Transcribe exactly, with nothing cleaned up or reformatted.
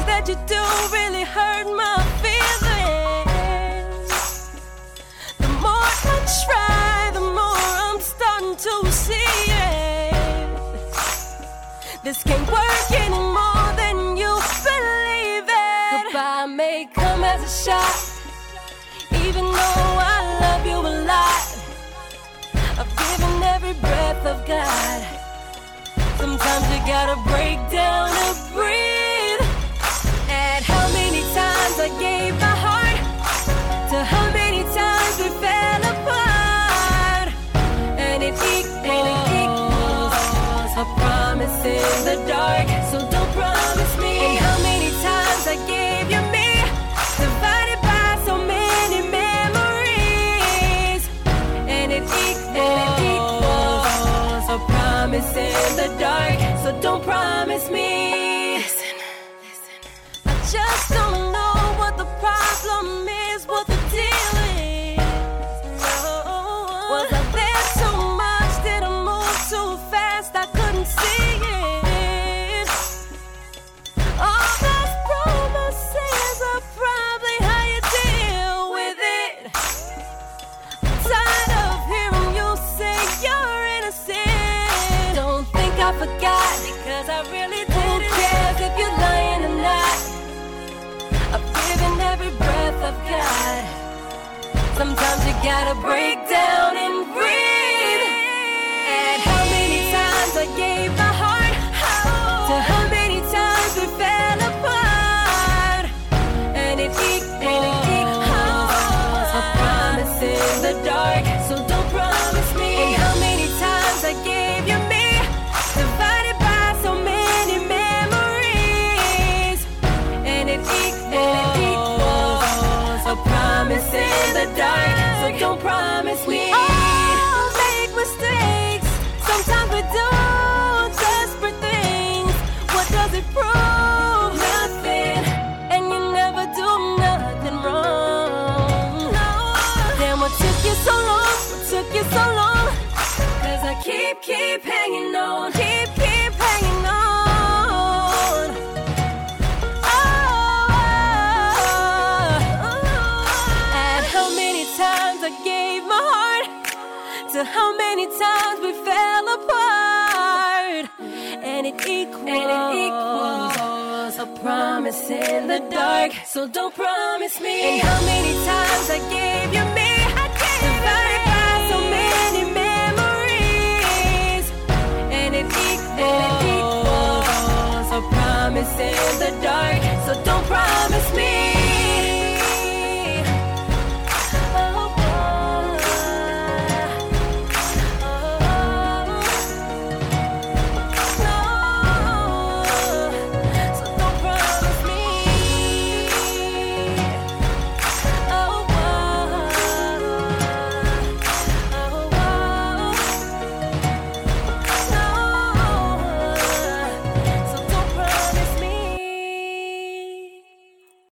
that you do really hurt my feelings. The more I try, the more I'm starting to see it. This can't work anymore than you believe it. Goodbye may come as a shock, even though I love you a lot. I've given every breath I've got. Sometimes you gotta break down to breathe. And how many times I gave my heart, to how many times we fell apart. And it equals, and it equals a promise in the dark. So don't promise me. And how many times I gave you me, divided by so many memories. And it equals, and it equals a promise in the dark. So don't promise me. Listen, listen. I just don't know what the problem is, what the deal is. Was I there too much? Did I move too fast? I couldn't see it. All those promises are probably how you deal with it. I'm tired of hearing you say you're innocent. Don't think I forgot, because I really did. Who cares if you're lying or not? I've given every breath I've got. Sometimes you gotta break down and breathe. And how many times I gave my heart, to how many times we fell apart. And it equals, and it equals a promise in the dark. So don't promise me. And how many times I gave you me, divided by so many memories. And it equals, and it equals a promise in the dark. So don't promise me. We all make mistakes. Sometimes we do desperate things. What does it prove? Nothing. And you never do nothing wrong. No. Then what took you so long? What took you so long? Cause I keep, keep hanging on. Keep, keep hanging on. Oh, and how many times I gave my heart, to how many times we fell apart. And it equals, and it equals a promise in the dark. So don't promise me. And how many times